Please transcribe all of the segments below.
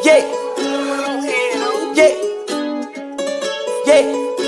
Yeah. Yeah. Yeah.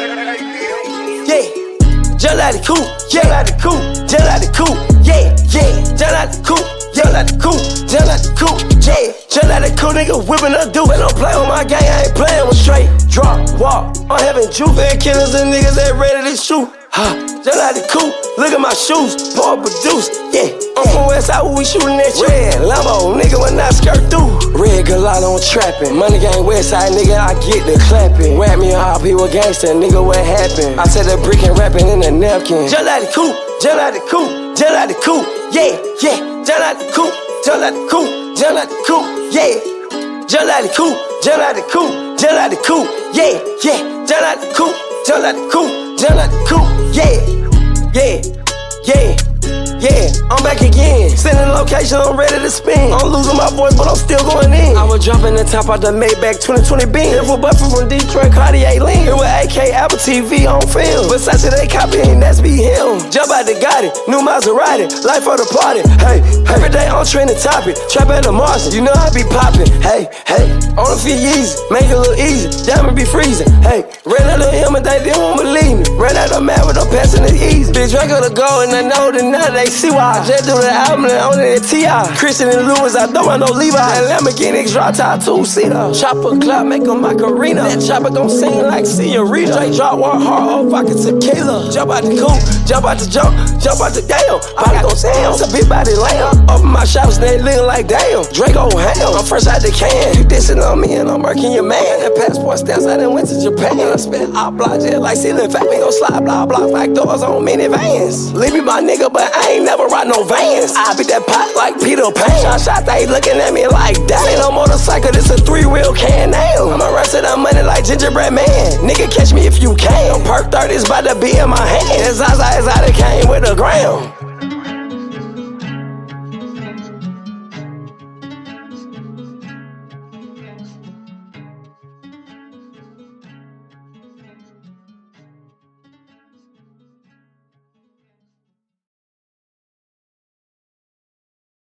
Yeah. Just like the coupe. Yeah. Just like the coupe. Just like the coupe. Yeah. Yeah. Just like the coupe. Just like the coupe. Just like the coupe. Yeah. Just like the coupe, nigga whipping up dude. Don't play on my gang, I ain't playing with straight. Drop, walk. I'm having juke. Fan killers and niggas that ready to shoot. Just like the coupe, look at my shoes, Paul produce, yeah. I'm from Westside where we shooting at you. Red Lambo, nigga when I skirt through. Red Gallardo on trapping, money gang Westside, nigga I get the clapping. Rap me on people gangster, nigga what happened? I said the brick and rapping in the napkin. Just like the coupe, just like the coupe, just like the coupe, yeah, yeah. Just like the coupe, just like the coupe, just like the coupe, yeah. Just like the coupe, just like the coupe, just like the coupe, yeah, yeah. Just like the coupe, just like the coupe. Just like the coupe, yeah, yeah, yeah, yeah. I'm back again, sending location, I'm ready to spin. I'm losing my voice, but I'm still going in. I was dropping the top out the Maybach 2020 Benz. If a buffer from Detroit, Cartier Lean. It was AK Apple TV on film. Besides they copying, that's be him. Jump out the Gotti, new Maserati, life for the party. Hey, every day I'm trending topic. Trap at the Martian, you know I be popping. Hey, hey, on a few Yeezy, make it a little easy. Diamond be freezing. Hey, ran out of him and they didn't want to believe me. Ran out of mad with I'm passing it easy. Big Drake of the go and I know that now they see why. I just do the album and on it T.I. Christian and Lewis, I don't want no Levi. That Lamborghini drop top 2-seater. Chopper club, make a Macarena. That chopper gon' sing like Senorita. Straight drop one hard off vodka tequila. Jump out the coupe, jump out the jump out the damn. Body gon' sound, it's a big body lamb. Open my shops, they looking like damn. Draco ham, I'm fresh out the can. You dissing on me and I'm working your man. That passport stamps, I done went to Japan. I spent all blocks just like ceiling fat. We gon' slide block blocks like doors on minivans. Leave me my nigga, but I ain't never ride no vans. I beat that pot like Peter Pan. Shot, they looking at me like that. Ain't no motorcycle, this a 3-wheel Can-Am. I'ma run to the money like gingerbread man. Nigga, catch me if you can. Perk 30's about to be in my hand. As Zaza came with a gram.